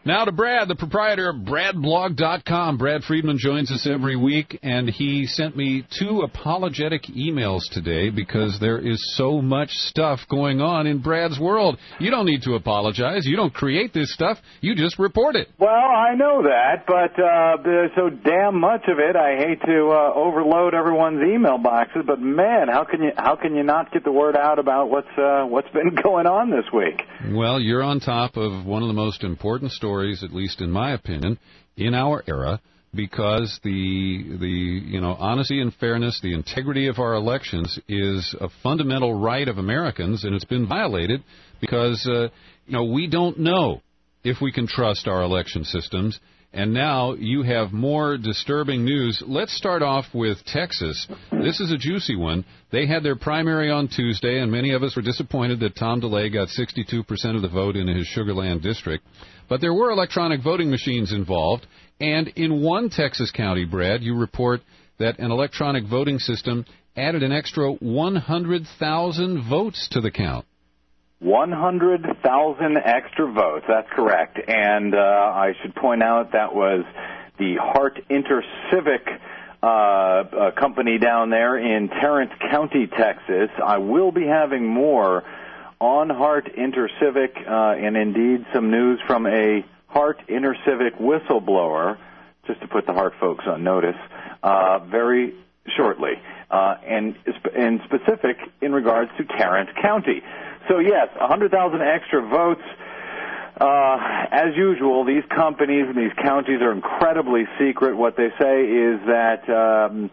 Now to Brad, the proprietor of BradBlog.com. Brad Friedman joins us every week, and he sent me 2 apologetic emails today because there is so much stuff going on in Brad's world. You don't need to apologize. You don't create this stuff. You just report it. Well, I know that, but there's so damn much of it. I hate to overload everyone's email boxes, but man, how can you not get the word out about what's been going on this week? Well, you're on top of one of the most important stories, at least in my opinion, in our era, because the honesty and fairness, the integrity of our elections is a fundamental right of Americans, and it's been violated because we don't know if we can trust our election systems. And now you have more disturbing news. Let's start off with Texas. This is a juicy one. They had their primary on Tuesday, and many of us were disappointed that Tom DeLay got 62% of the vote in his Sugar Land district. But there were electronic voting machines involved. And in one Texas county, Brad, you report that an electronic voting system added an extra 100,000 votes to the count. 100,000 extra votes, that's correct. And I should point out that was the Hart InterCivic company down there in Tarrant County, Texas. I will be having more on Hart InterCivic and indeed some news from a Hart InterCivic whistleblower, just to put the Hart folks on notice, very shortly, and in specific in regards to Tarrant County. So, yes, 100,000 extra votes. As usual, these companies and these counties are incredibly secret. What they say is that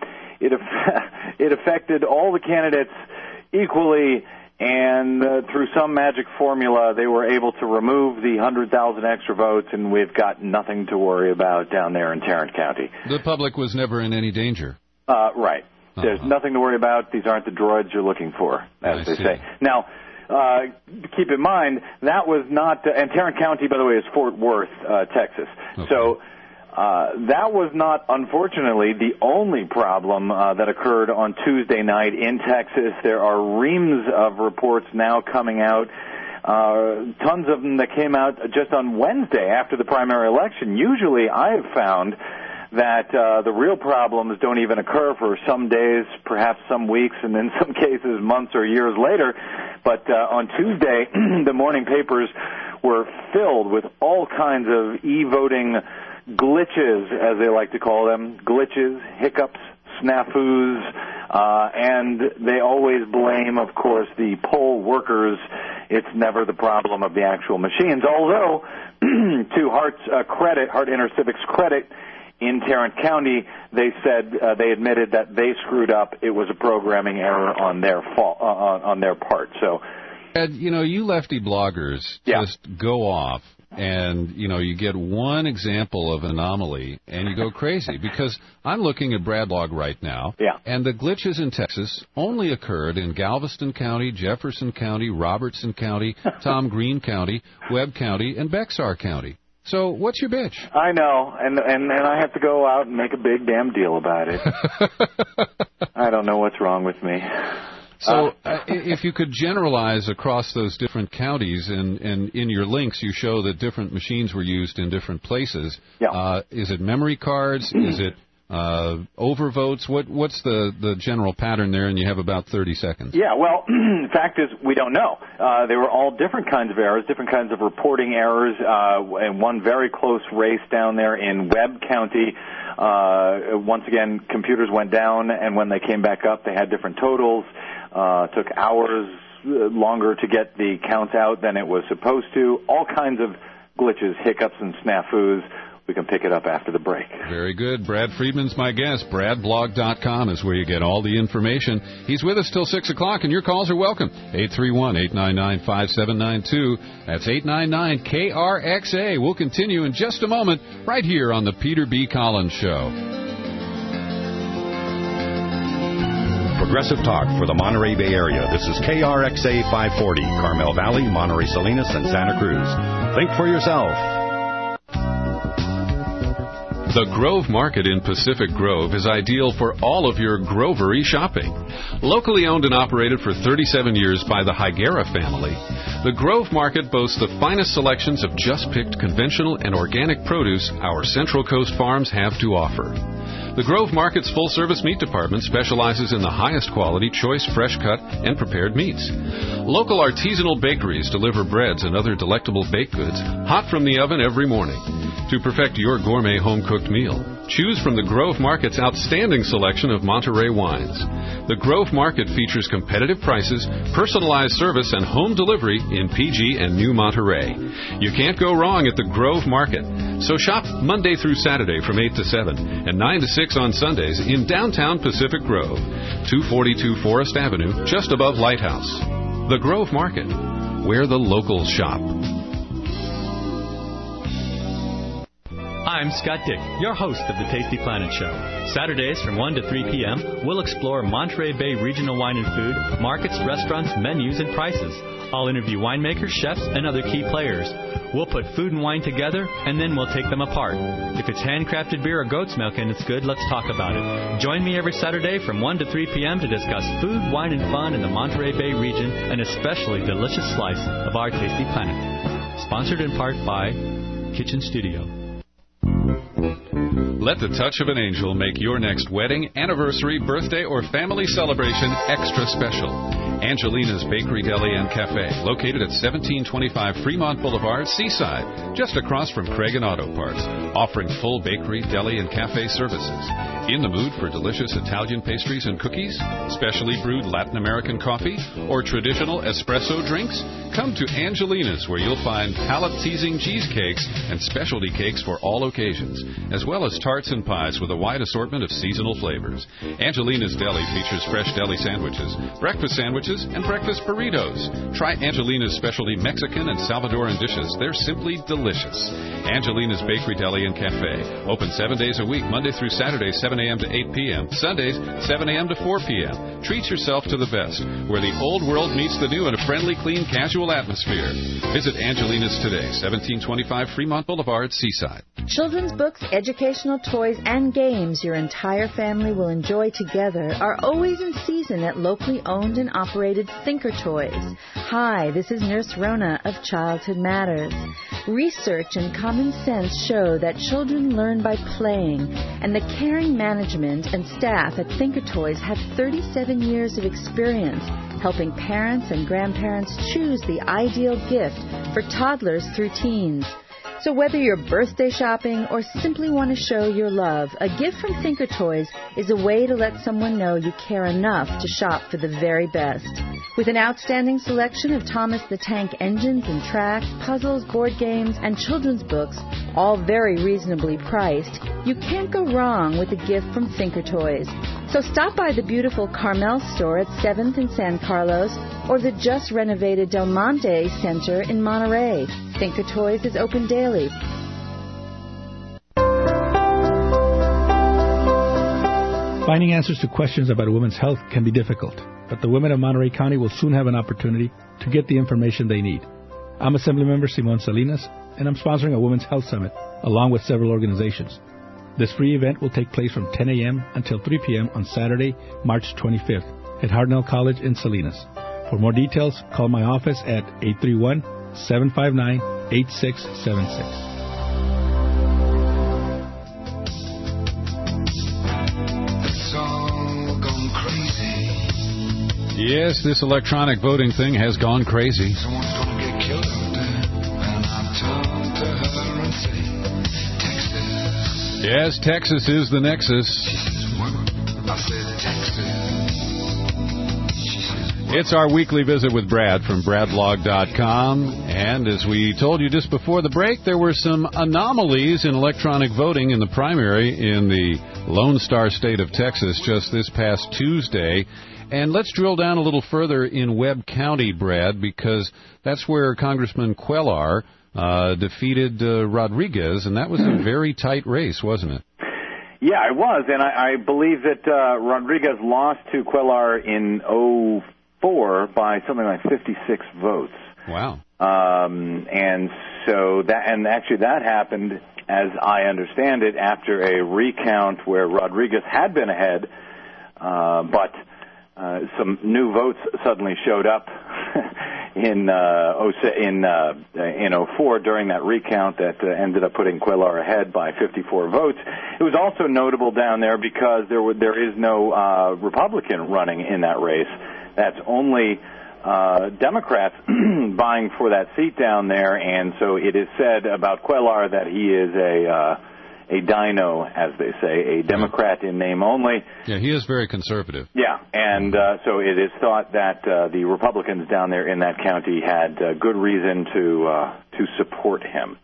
it affected all the candidates equally, and through some magic formula, they were able to remove the 100,000 extra votes, and we've got nothing to worry about down there in Tarrant County. The public was never in any danger. Right. There's nothing to worry about. These aren't the droids you're looking for, as they say. Now, keep in mind, that was not, and Tarrant County, by the way, is Fort Worth, Texas. Okay. So that was not, unfortunately, the only problem that occurred on Tuesday night in Texas. There are reams of reports now coming out, tons of them that came out just on Wednesday after the primary election. Usually I have found that the real problems don't even occur for some days, perhaps some weeks, and in some cases months or years later. But on Tuesday, the morning papers were filled with all kinds of e-voting glitches, as they like to call them, glitches, hiccups, snafus, and they always blame, of course, the poll workers. It's never the problem of the actual machines, although to Hart InterCivic's credit, in Tarrant County, they said they admitted that they screwed up. It was a programming error on their on their part. So, Ed, you lefty bloggers just go off, and you get one example of an anomaly, and you go crazy because I'm looking at Bradblog right now, and the glitches in Texas only occurred in Galveston County, Jefferson County, Robertson County, Tom Green County, Webb County, and Bexar County. So what's your bitch? I know, and I have to go out and make a big damn deal about it. I don't know what's wrong with me. So if you could generalize across those different counties, and in your links you show that different machines were used in different places. Yeah. Is it memory cards? Is it overvotes? What's the general pattern there? And you have about 30 seconds. Yeah, well, the fact is we don't know. They were all different kinds of errors, different kinds of reporting errors. And one very close race down there in Webb County. Once again, computers went down, and when they came back up, they had different totals. Took hours longer to get the counts out than it was supposed to. All kinds of glitches, hiccups, and snafus. We can pick it up after the break. Very good. Brad Friedman's my guest. BradBlog.com is where you get all the information. He's with us till 6 o'clock, and your calls are welcome. 831-899-5792. That's 899-KRXA. We'll continue in just a moment right here on the Peter B. Collins Show. Progressive Talk for the Monterey Bay Area. This is KRXA 540, Carmel Valley, Monterey Salinas, and Santa Cruz. Think for yourself. The Grove Market in Pacific Grove is ideal for all of your grovery shopping. Locally owned and operated for 37 years by the Higuera family, The Grove Market boasts the finest selections of just-picked conventional and organic produce our Central Coast farms have to offer. The Grove Market's full-service meat department specializes in the highest quality, choice, fresh-cut, and prepared meats. Local artisanal bakeries deliver breads and other delectable baked goods hot from the oven every morning. To perfect your gourmet home-cooked meal, choose from the Grove Market's outstanding selection of Monterey wines. The Grove Market features competitive prices, personalized service, and home delivery in PG and New Monterey. You can't go wrong at the Grove Market. So shop Monday through Saturday from 8 to 7 and 9 to 6 on Sundays in downtown Pacific Grove, 242 Forest Avenue, just above Lighthouse. The Grove Market, where the locals shop. I'm Scott Dick, your host of the Tasty Planet Show. Saturdays from 1 to 3 p.m., we'll explore Monterey Bay regional wine and food, markets, restaurants, menus, and prices. I'll interview winemakers, chefs, and other key players. We'll put food and wine together, and then we'll take them apart. If it's handcrafted beer or goat's milk and it's good, let's talk about it. Join me every Saturday from 1 to 3 p.m. to discuss food, wine, and fun in the Monterey Bay region, an especially delicious slice of our Tasty Planet. Sponsored in part by Kitchen Studio. Let the touch of an angel make your next wedding, anniversary, birthday, or family celebration extra special. Angelina's Bakery, Deli, and Cafe, located at 1725 Fremont Boulevard, Seaside, just across from Craig and Auto Parts, offering full bakery, deli, and cafe services. In the mood for delicious Italian pastries and cookies, specially brewed Latin American coffee, or traditional espresso drinks? Come to Angelina's, where you'll find palate-teasing cheesecakes and specialty cakes for all occasions, as well as tarts and pies with a wide assortment of seasonal flavors. Angelina's Deli features fresh deli sandwiches, breakfast sandwiches, and breakfast burritos. Try Angelina's specialty Mexican and Salvadoran dishes. They're simply delicious. Angelina's Bakery, Deli, and Cafe. Open 7 days a week, Monday through Saturday, 7 a.m. to 8 p.m. Sundays, 7 a.m. to 4 p.m. Treat yourself to the best, where the old world meets the new in a friendly, clean, casual atmosphere. Visit Angelina's today, 1725 Fremont Boulevard, Seaside. Children's books, educational toys, and games your entire family will enjoy together are always in season at locally owned and operated Thinker Toys. Hi, this is Nurse Rona of Childhood Matters. Research and common sense show that children learn by playing, and the caring management and staff at Thinker Toys have 37 years of experience helping parents and grandparents choose the ideal gift for toddlers through teens. So whether you're birthday shopping or simply want to show your love, a gift from Thinker Toys is a way to let someone know you care enough to shop for the very best. With an outstanding selection of Thomas the Tank engines and tracks, puzzles, board games, and children's books, all very reasonably priced, you can't go wrong with a gift from Thinker Toys. So stop by the beautiful Carmel store at 7th and San Carlos or the just renovated Del Monte Center in Monterey. Thinker Toys is open daily. Finding answers to questions about a woman's health can be difficult, but the women of Monterey County will soon have an opportunity to get the information they need. I'm Assemblymember Simon Salinas, and I'm sponsoring a Women's Health Summit along with several organizations. This free event will take place from 10 a.m. until 3 p.m. on Saturday, March 25th at Hartnell College in Salinas. For more details, call my office at 831-759-8676. Yes, this electronic voting thing has gone crazy. Someone's gonna get killed out there, and I turned to her and said, Texas. Yes, Texas is the nexus. She says, what? I said, Texas. She says, what? It's our weekly visit with Brad from bradblog.com, and as we told you just before the break, there were some anomalies in electronic voting in the primary in the Lone Star State of Texas just this past Tuesday. And let's drill down a little further in Webb County, Brad, because that's where Congressman Cuellar defeated Rodriguez, and that was a very tight race, wasn't it? Yeah, it was, and I believe that Rodriguez lost to Cuellar in 2004 by something like 56 votes. Wow. And so that happened, as I understand it, after a recount where Rodriguez had been ahead, but some new votes suddenly showed up in 04 during that recount that ended up putting Cuellar ahead by 54 votes. It was also notable down there because there is no Republican running in that race. That's only Democrats vying for that seat down there, and so it is said about Cuellar that he is a dino, as they say, a Democrat in name only. Yeah, he is very conservative. Yeah, and so it is thought that the Republicans down there in that county had good reason to support him.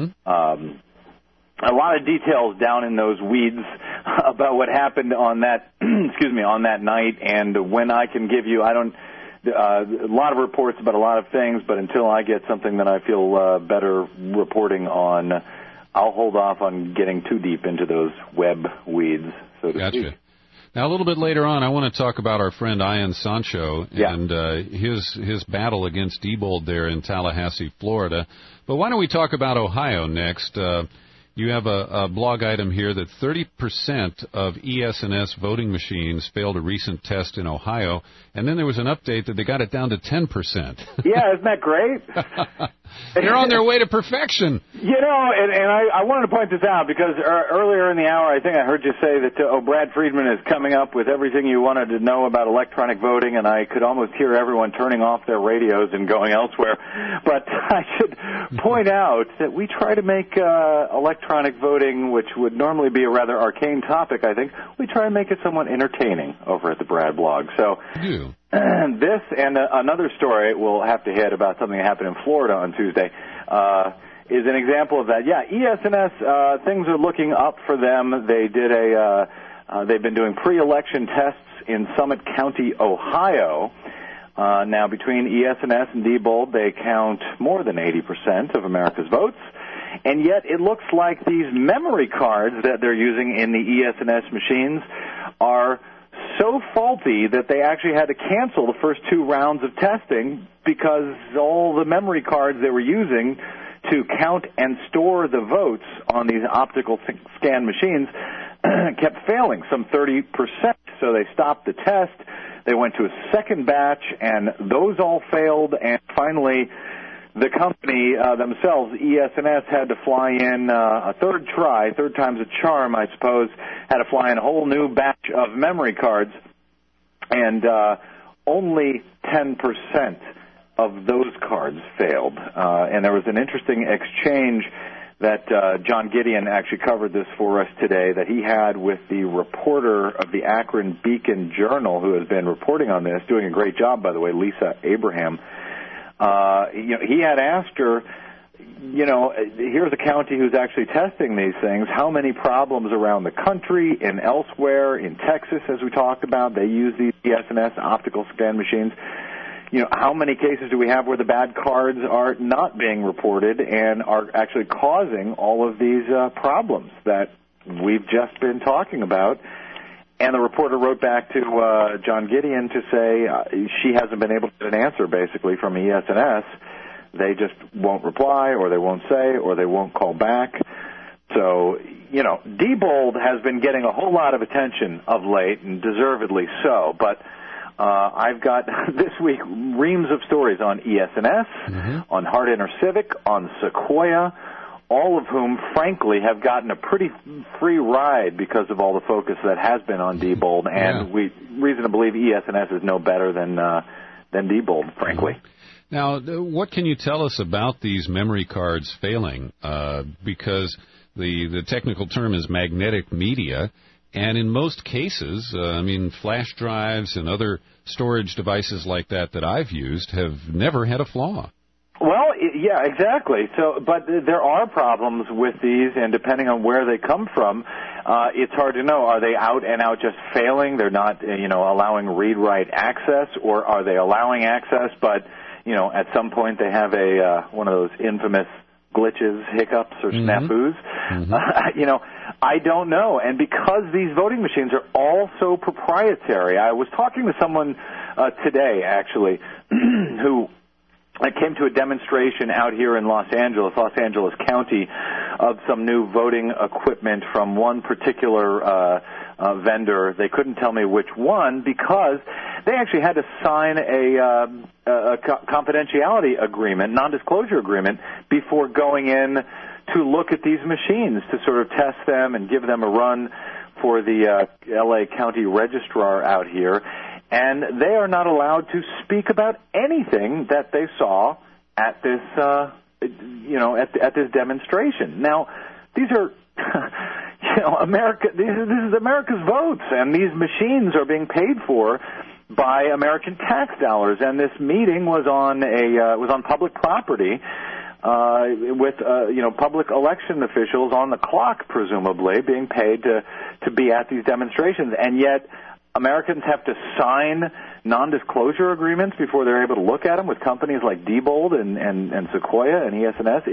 A lot of details down in those weeds about what happened on that on that night, and when I can give you, a lot of reports about a lot of things, but until I get something that I feel better reporting on, I'll hold off on getting too deep into those web weeds, so to speak. Now, a little bit later on, I want to talk about our friend Ian Sancho and his battle against Diebold there in Tallahassee, Florida. But why don't we talk about Ohio next? You have a blog item here that 30% of ES&S voting machines failed a recent test in Ohio, and then there was an update that they got it down to 10%. Yeah, isn't that great? They're on their way to perfection. You know, and I wanted to point this out because earlier in the hour, I think I heard you say that Brad Friedman is coming up with everything you wanted to know about electronic voting, and I could almost hear everyone turning off their radios and going elsewhere. But I should point out that we try to make electronic voting, which would normally be a rather arcane topic, I think, we try to make it somewhat entertaining over at the Brad blog. So this and another story we'll have to hit about something that happened in Florida on Tuesday is an example of that. Yeah, ES&S, things are looking up for them. They did they've been doing pre-election tests in Summit County, Ohio. Now, between ES&S and Diebold, they count more than 80% of America's votes. And yet it looks like these memory cards that they're using in the ES&S machines are so faulty that they actually had to cancel the first 2 rounds of testing because all the memory cards they were using to count and store the votes on these optical scan machines kept failing, some 30%. So they stopped the test. They went to a second batch, and those all failed. And finally, the company themselves, ES&S, had to fly in a third time's a charm, I suppose, had to fly in a whole new batch of memory cards, and only 10% of those cards failed. And there was an interesting exchange that John Gideon actually covered this for us today, that he had with the reporter of the Akron Beacon Journal, who has been reporting on this, doing a great job, by the way, Lisa Abraham. He had asked her, here's a county who's actually testing these things. How many problems around the country and elsewhere, in Texas, as we talked about, they use these ES&S optical scan machines. How many cases do we have where the bad cards are not being reported and are actually causing all of these problems that we've just been talking about? And the reporter wrote back to John Gideon to say she hasn't been able to get an answer, basically, from ES&S. They just won't reply, or they won't say, or they won't call back. So, Diebold has been getting a whole lot of attention of late, and deservedly so. But I've got, this week, reams of stories on ES&S, on Hart InterCivic, on Sequoia, all of whom, frankly, have gotten a pretty free ride because of all the focus that has been on Diebold, and we reason to believe ES&S is no better than Diebold, frankly. Now, what can you tell us about these memory cards failing? Because the technical term is magnetic media, and in most cases, flash drives and other storage devices like that I've used have never had a flaw. Well, yeah, exactly. So, but there are problems with these, and depending on where they come from, it's hard to know. Are they out and out just failing? They're not, allowing read-write access, or are they allowing access, but, at some point they have one of those infamous glitches, hiccups, or snafus? I don't know. And because these voting machines are all so proprietary, I was talking to someone today, actually, who I came to a demonstration out here in Los Angeles County, of some new voting equipment from one particular vendor. They couldn't tell me which one because they actually had to sign a confidentiality agreement, non-disclosure agreement, before going in to look at these machines to sort of test them and give them a run for the L.A. County Registrar out here. And they are not allowed to speak about anything that they saw at this, at this demonstration. Now, these are, America. This is America's votes, and these machines are being paid for by American tax dollars. And this meeting was on public property, with public election officials on the clock, presumably being paid to be at these demonstrations, and yet Americans have to sign non-disclosure agreements before they're able to look at them with companies like Diebold and Sequoia and ES&S.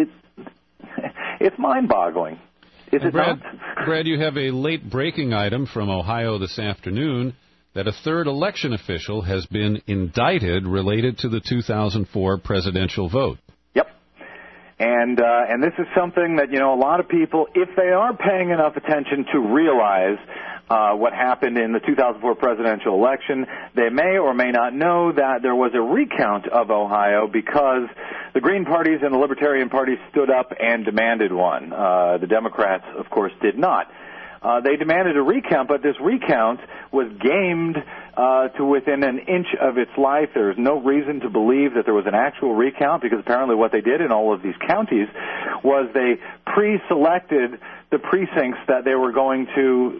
It's mind-boggling. Is it not? Brad, you have a late breaking item from Ohio this afternoon that a third election official has been indicted related to the 2004 presidential vote. Yep. And this is something that, a lot of people, if they are paying enough attention to realize what happened in the 2004 presidential election, they may or may not know that there was a recount of Ohio because the Green parties and the Libertarian Party stood up and demanded one. The Democrats, of course, did not. They demanded a recount, but this recount was gamed to within an inch of its life. There's no reason to believe that there was an actual recount, because apparently what they did in all of these counties was they pre-selected the precincts that they were going to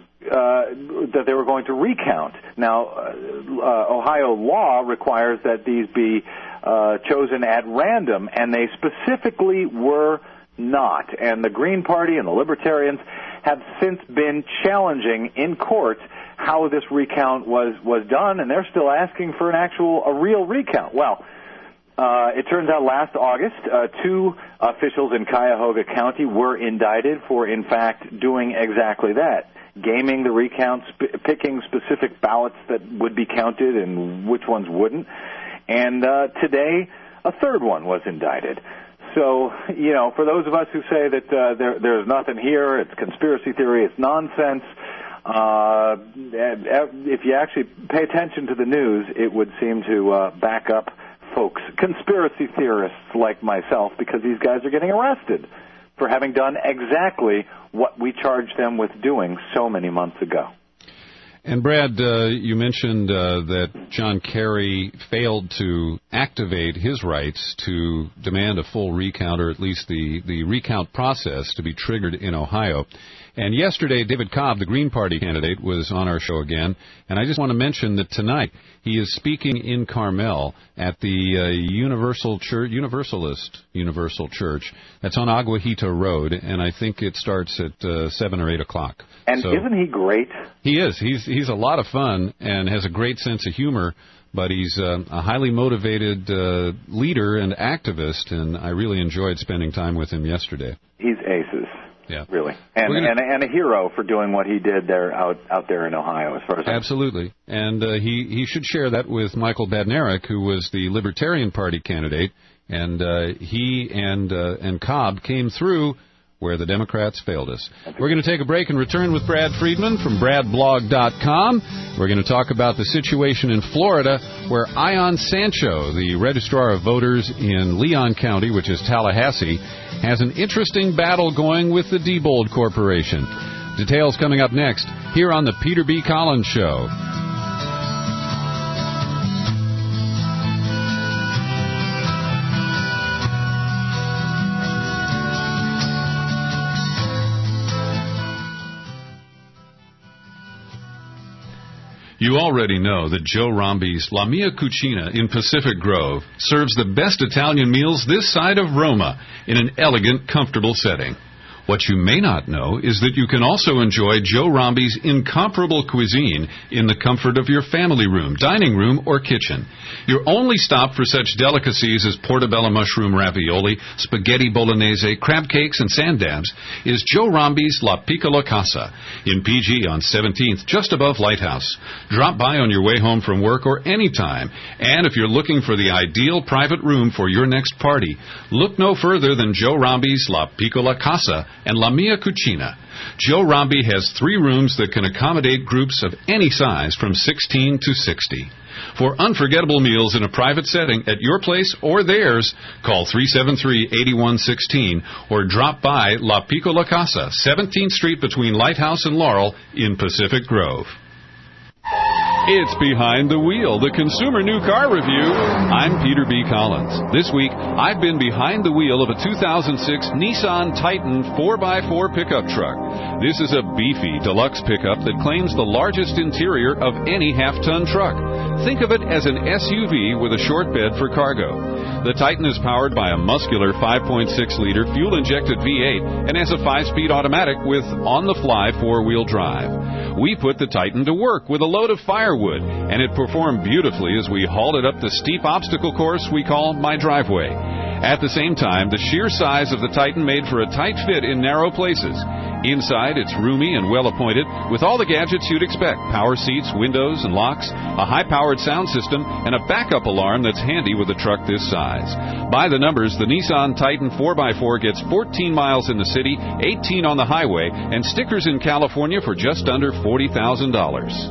recount. Now, Ohio law requires that these be chosen at random, and they specifically were not. And the Green Party and the Libertarians have since been challenging in court how this recount was done, and they're still asking for a real recount. Well, it turns out last August, two officials in Cuyahoga County were indicted for, in fact, doing exactly that, gaming the recounts, picking specific ballots that would be counted and which ones wouldn't. And today, a third one was indicted. So, for those of us who say that there's nothing here, it's conspiracy theory, it's nonsense, if you actually pay attention to the news, it would seem to back up folks, conspiracy theorists like myself, because these guys are getting arrested for having done exactly what we charged them with doing so many months ago. And, Brad, you mentioned that John Kerry failed to activate his rights to demand a full recount, or at least the recount process to be triggered in Ohio. And yesterday, David Cobb, the Green Party candidate, was on our show again. And I just want to mention that tonight he is speaking in Carmel at the Universal Church. That's on Aguajita Road, and I think it starts at 7 or 8 o'clock. And so, isn't he great? He is. He's a lot of fun and has a great sense of humor. But he's a highly motivated leader and activist, and I really enjoyed spending time with him yesterday. He's aces. Yeah, really, and a hero for doing what he did there out there in Ohio, as far as absolutely. And he should share that with Michael Badnarik, who was the Libertarian Party candidate, and he and Cobb came through where the Democrats failed us. We're going to take a break and return with Brad Friedman from BradBlog.com. We're going to talk about the situation in Florida, where Ion Sancho, the Registrar of Voters in Leon County, which is Tallahassee, has an interesting battle going with the Diebold Corporation. Details coming up next here on the Peter B. Collins Show. You already know that Joe Rombi's La Mia Cucina in Pacific Grove serves the best Italian meals this side of Roma in an elegant, comfortable setting. What you may not know is that you can also enjoy Joe Rombi's incomparable cuisine in the comfort of your family room, dining room, or kitchen. Your only stop for such delicacies as portobello mushroom ravioli, spaghetti bolognese, crab cakes, and sand dabs is Joe Rombi's La Piccola Casa in PG on 17th, just above Lighthouse. Drop by on your way home from work or anytime. And if you're looking for the ideal private room for your next party, look no further than Joe Rombi's La Piccola Casa and La Mia Cucina. Joe Romby has 3 rooms that can accommodate groups of any size from 16 to 60. For unforgettable meals in a private setting at your place or theirs, call 373-8116 or drop by La Piccola Casa, 17th Street between Lighthouse and Laurel in Pacific Grove. It's Behind the Wheel, the Consumer New Car Review. I'm Peter B. Collins. This week, I've been behind the wheel of a 2006 Nissan Titan 4x4 pickup truck. This is a beefy deluxe pickup that claims the largest interior of any half-ton truck. Think of it as an SUV with a short bed for cargo. The Titan is powered by a muscular 5.6-liter fuel-injected V8 and has a 5-speed automatic with on-the-fly 4-wheel drive. We put the Titan to work with a load of firewood, and it performed beautifully as we hauled it up the steep obstacle course we call My Driveway. At the same time, the sheer size of the Titan made for a tight fit in narrow places. Inside, it's roomy and well-appointed with all the gadgets you'd expect: power seats, windows, and locks, a high-powered sound system, and a backup alarm that's handy with a truck this size. By the numbers, the Nissan Titan 4x4 gets 14 miles in the city, 18 on the highway, and stickers in California for just under $40,000.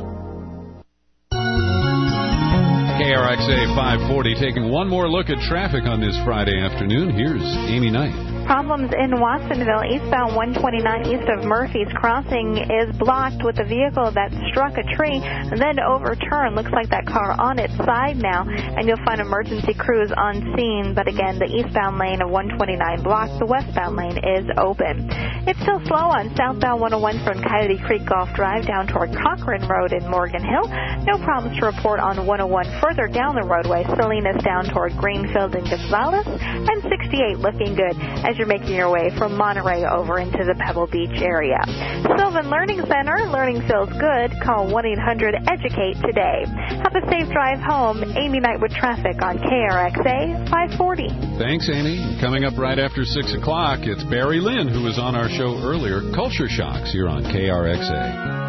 KRXA 540 taking one more look at traffic on this Friday afternoon. Here's Amy Knight. Problems in Watsonville. Eastbound 129 east of Murphy's Crossing is blocked with a vehicle that struck a tree and then overturned. Looks like that car on its side now, and you'll find emergency crews on scene. But again, the eastbound lane of 129 blocked. The westbound lane is open. It's still slow on southbound 101 from Coyote Creek Golf Drive down toward Cochran Road in Morgan Hill. No problems to report on 101 further down the roadway. Salinas down toward Greenfield and Gonzales, and 68 looking good as you're making your way from Monterey over into the Pebble Beach area. Sylvan Learning Center, learning feels good. Call 1-800-EDUCATE today. Have a safe drive home. Amy Knight with traffic on KRXA 540. Thanks, Amy. Coming up right after 6 o'clock, it's Barry Lynn, who was on our show earlier, Culture Shocks, here on KRXA.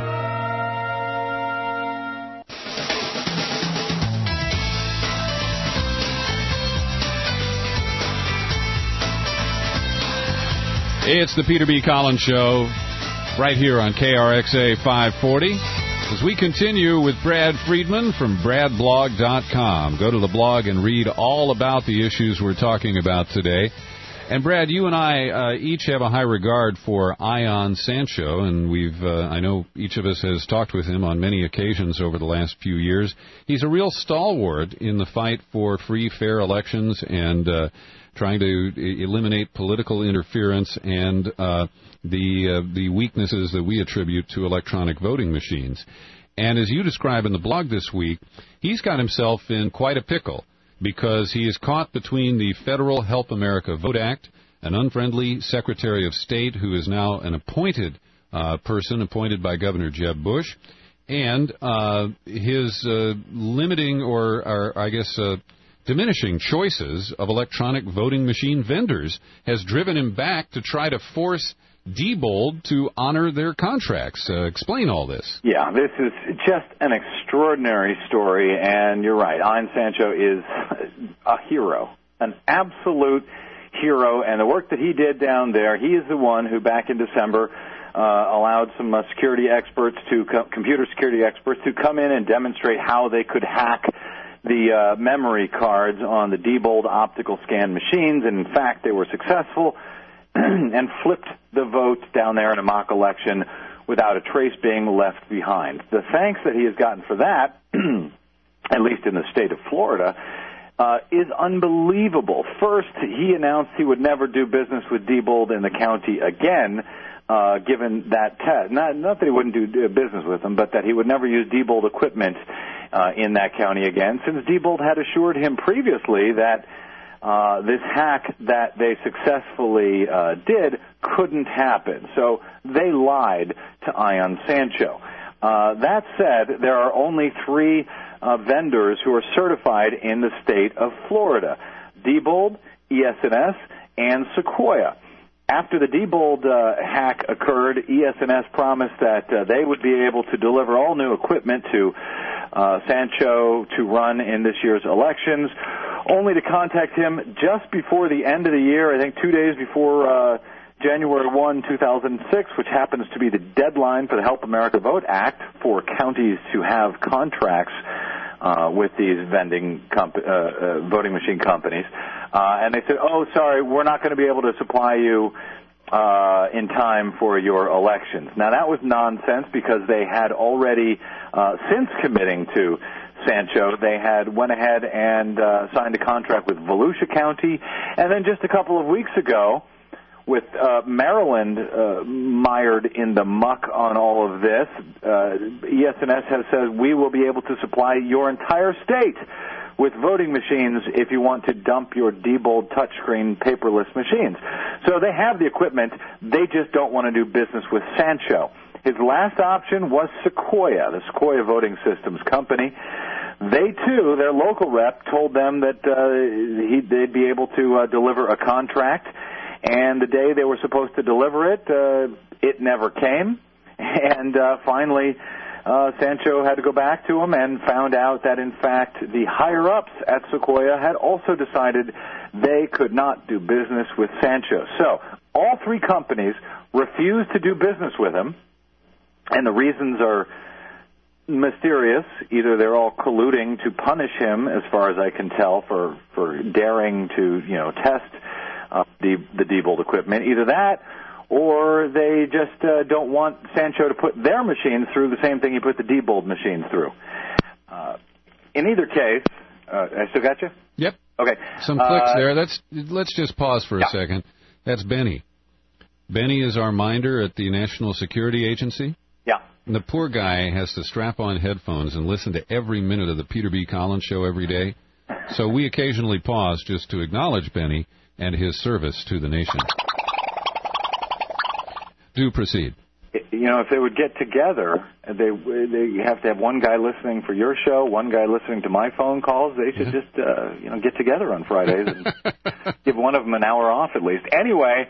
It's the Peter B. Collins Show, right here on KRXA 540. As we continue with Brad Friedman from BradBlog.com. Go to the blog and read all about the issues we're talking about today. And Brad, you and I each have a high regard for Ion Sancho, and I know each of us has talked with him on many occasions over the last few years. He's a real stalwart in the fight for free, fair elections and trying to eliminate political interference and the weaknesses that we attribute to electronic voting machines. And as you describe in the blog this week, he's got himself in quite a pickle because he is caught between the Federal Help America Vote Act, an unfriendly Secretary of State who is now an appointed person appointed by Governor Jeb Bush, and his limiting or I guess diminishing choices of electronic voting machine vendors has driven him back to try to force Diebold to honor their contracts. Explain all this. Yeah, this is just an extraordinary story, and you're right. Ion Sancho is a hero, an absolute hero, and the work that he did down there, he is the one who back in December allowed some security experts computer security experts to come in and demonstrate how they could hack the memory cards on the Diebold optical scan machines, and in fact they were successful and flipped the vote down there in a mock election without a trace being left behind. The thanks that he has gotten for that, at least in the state of Florida, is unbelievable. First, he announced he would never do business with Diebold in the county again, given that test. Not that he wouldn't do business with them, but that he would never use Diebold equipment in that county again, since Diebold had assured him previously that this hack that they successfully did couldn't happen. So they lied to Ion Sancho. That said, there are only 3 vendors who are certified in the state of Florida: Diebold, ES&S, and Sequoia. After the Diebold hack occurred, ES&S promised that they would be able to deliver all new equipment to Sancho to run in this year's elections, only to contact him just before the end of the year, I think 2 days before January 1, 2006, which happens to be the deadline for the Help America Vote Act for counties to have contracts with these voting machine companies. And they said, oh, sorry, we're not going to be able to supply you in time for your elections. Now, that was nonsense because they had already, since committing to Sancho, they had went ahead and signed a contract with Volusia County. And then just a couple of weeks ago, with Maryland mired in the muck on all of this, ES&S has said we will be able to supply your entire state with voting machines if you want to dump your Diebold touchscreen paperless machines. So they have the equipment. They just don't want to do business with Sancho. His last option was Sequoia, the Sequoia Voting Systems Company. They, too, their local rep, told them that they'd be able to deliver a contract, and the day they were supposed to deliver it, it never came. And finally, Sancho had to go back to him and found out that, in fact, the higher-ups at Sequoia had also decided they could not do business with Sancho. So all three companies refused to do business with him, and the reasons are mysterious. Either they're all colluding to punish him, as far as I can tell, for daring to, test the Diebold equipment. Either that, or they just don't want Sancho to put their machines through the same thing he put the Diebold machines through. In either case, I still got you? Yep. Okay. Some clicks there. Let's just pause for a second. That's Benny. Benny is our minder at the National Security Agency. Yeah. And the poor guy has to strap on headphones and listen to every minute of the Peter B. Collins Show every day. So we occasionally pause just to acknowledge Benny and his service to the nation. Do proceed. If they would get together, they have to have one guy listening for your show, one guy listening to my phone calls. They should just get together on Fridays and give one of them an hour off at least. Anyway,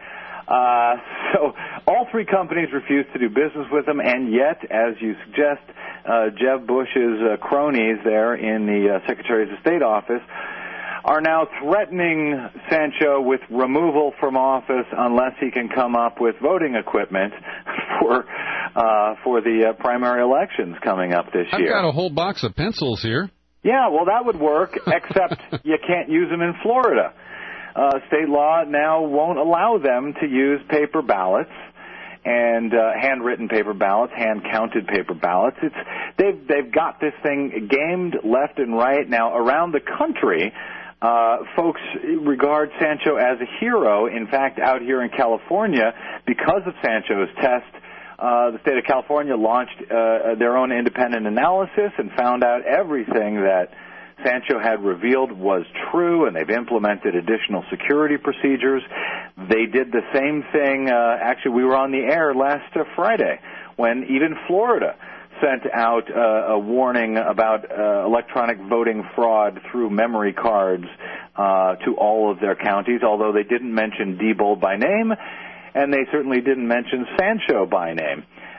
so all three companies refused to do business with them, and yet, as you suggest, Jeb Bush's cronies there in the Secretary of State office are now threatening Sancho with removal from office unless he can come up with voting equipment for the primary elections coming up this year. I've got a whole box of pencils here. Yeah, well, that would work, except you can't use them in Florida. State law now won't allow them to use paper ballots and handwritten paper ballots, hand-counted paper ballots. They've got this thing gamed left and right. Now, around the country, folks regard Sancho as a hero. In fact, out here in California, because of Sancho's test, the state of California launched their own independent analysis and found out everything that Sancho had revealed was true, and they've implemented additional security procedures. They did the same thing. Actually, we were on the air last Friday when even Florida sent out a warning about electronic voting fraud through memory cards to all of their counties, although they didn't mention Diebold by name, and they certainly didn't mention Sancho by name.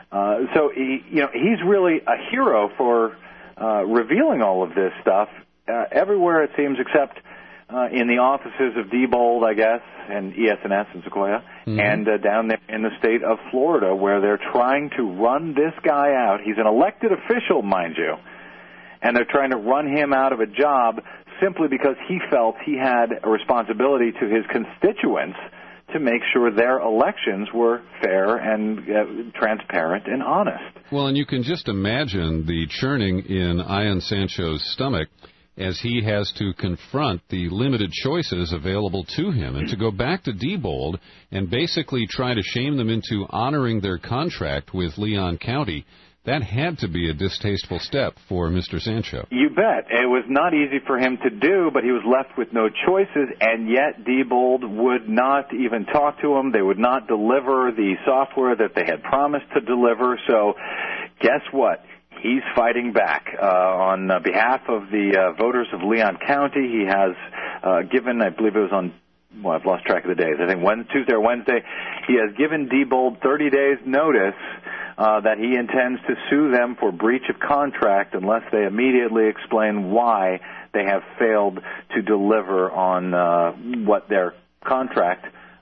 So he's really a hero for revealing all of this stuff everywhere, it seems, except in the offices of Diebold, I guess, and ES&S and Sequoia, and down there in the state of Florida, where they're trying to run this guy out. He's an elected official, mind you, and they're trying to run him out of a job simply because he felt he had a responsibility to his constituents to make sure their elections were fair and transparent and honest. Well, and you can just imagine the churning in Ian Sancho's stomach as he has to confront the limited choices available to him and to go back to Diebold and basically try to shame them into honoring their contract with Leon County. That had to be a distasteful step for Mr. Sancho. You bet. It was not easy for him to do, but he was left with no choices, and yet Diebold would not even talk to him. They would not deliver the software that they had promised to deliver. So guess what? He's fighting back on behalf of the voters of Leon County. He has given, I believe it was on, well, I've lost track of the days. I think Tuesday or Wednesday, he has given Diebold 30 days notice that he intends to sue them for breach of contract unless they immediately explain why they have failed to deliver on what their contract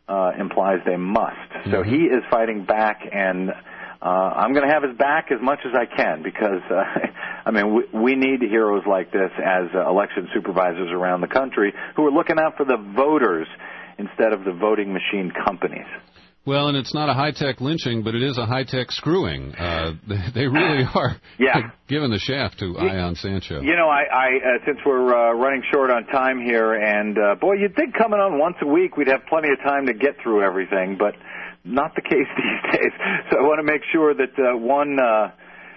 implies they must. So he is fighting back, and I'm going to have his back as much as I can because, I mean, we need heroes like this as election supervisors around the country who are looking out for the voters instead of the voting machine companies. Well, and it's not a high-tech lynching, but it is a high-tech screwing. They really are giving the shaft to Ion Sancho. You know, I since we're running short on time here, and boy, you'd think coming on once a week we'd have plenty of time to get through everything, but not the case these days. So I want to make sure that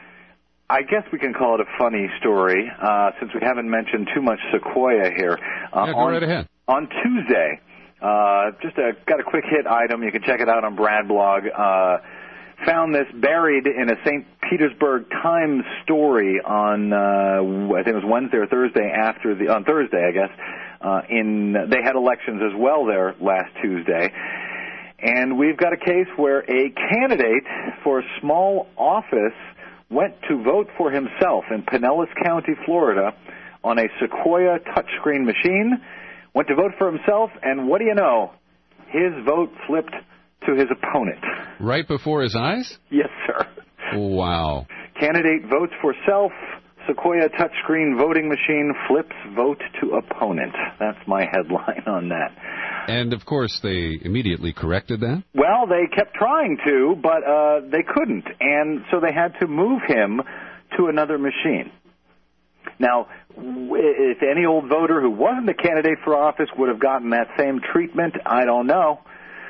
I guess we can call it a funny story, since we haven't mentioned too much Sequoia here. Go right ahead. On Tuesday, got a quick hit item. You can check it out on Brad Blog. Found this buried in a St. Petersburg Times story on, I think it was Wednesday or Thursday on Thursday, I guess. They had elections as well there last Tuesday. And we've got a case where a candidate for a small office went to vote for himself in Pinellas County, Florida, on a Sequoia touchscreen machine, went to vote for himself, and what do you know? His vote flipped to his opponent. Right before his eyes? Yes, sir. Wow. Candidate votes for self, Sequoia touchscreen voting machine flips vote to opponent. That's my headline on that. And, of course, they immediately corrected that? Well, they kept trying to, but they couldn't. And so they had to move him to another machine. Now, if any old voter who wasn't a candidate for office would have gotten that same treatment, I don't know.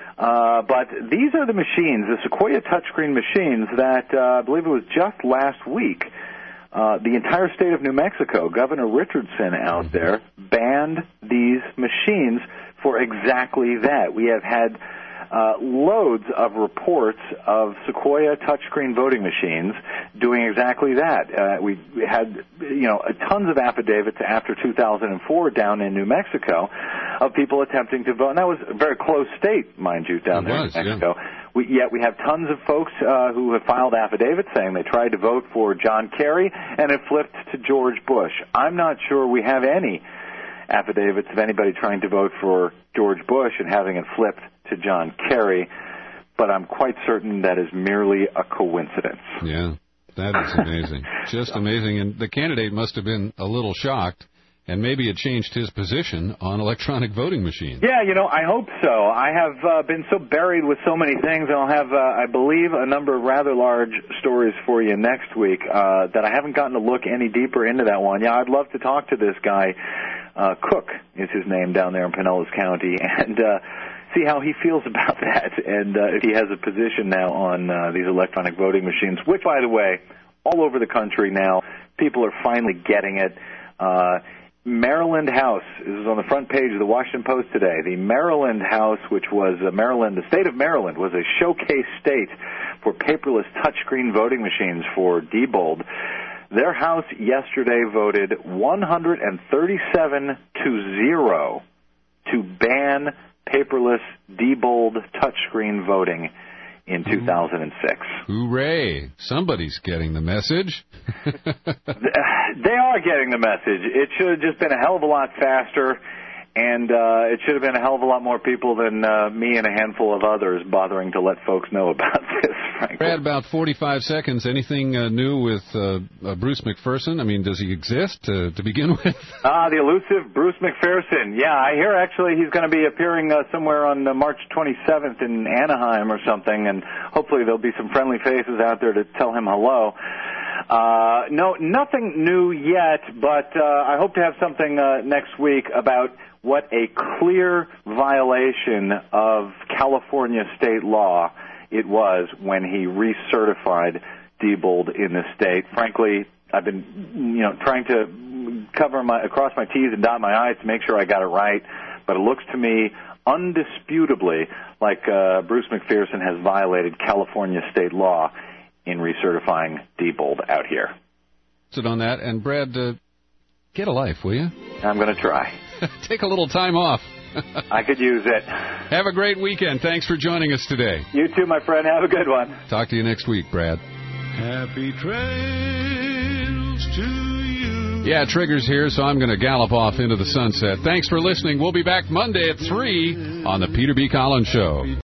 But these are the machines, the Sequoia touchscreen machines that I believe it was just last week. The entire state of New Mexico, Governor Richardson out there, banned these machines for exactly that. We have had loads of reports of Sequoia touchscreen voting machines doing exactly that. We had, tons of affidavits after 2004 down in New Mexico of people attempting to vote. And that was a very close state, mind you, down there in New Mexico. Yeah. We have tons of folks who have filed affidavits saying they tried to vote for John Kerry and it flipped to George Bush. I'm not sure we have any affidavits of anybody trying to vote for George Bush and having it flipped to John Kerry, but I'm quite certain that is merely a coincidence. Yeah, that is amazing. Just amazing. And the candidate must have been a little shocked, and maybe it changed his position on electronic voting machines. Yeah, I hope so. I have been so buried with so many things, and I'll have, I believe, a number of rather large stories for you next week that I haven't gotten to look any deeper into that one. Yeah, I'd love to talk to this guy. Cook is his name down there in Pinellas County, and see how he feels about that, and if he has a position now on these electronic voting machines, which, by the way, all over the country now, people are finally getting it. Maryland House, this is on the front page of the Washington Post today. The Maryland House, which was the state of Maryland, was a showcase state for paperless touchscreen voting machines for Diebold. Their House yesterday voted 137-0 to ban paperless Diebold touchscreen voting in 2006. Hooray! Somebody's getting the message. They are getting the message. It should have just been a hell of a lot faster, and it should have been a hell of a lot more people than me and a handful of others bothering to let folks know about this, frankly. Brad, about 45 seconds. Anything new with Bruce McPherson? I mean, does he exist to begin with? The elusive Bruce McPherson. Yeah, I hear actually he's going to be appearing somewhere on March 27th in Anaheim or something, and hopefully there'll be some friendly faces out there to tell him hello. No, nothing new yet, but I hope to have something next week about what a clear violation of California state law it was when he recertified Diebold in the state. Frankly, I've been, trying to cross my T's and dot my I's to make sure I got it right, but it looks to me undisputably like Bruce McPherson has violated California state law in recertifying Diebold out here. Sit on that, and Brad, get a life, will you? I'm going to try. Take a little time off. I could use it. Have a great weekend. Thanks for joining us today. You too, my friend. Have a good one. Talk to you next week, Brad. Happy trails to you. Yeah, Trigger's here, so I'm going to gallop off into the sunset. Thanks for listening. We'll be back Monday at 3 on the Peter B. Collins Show.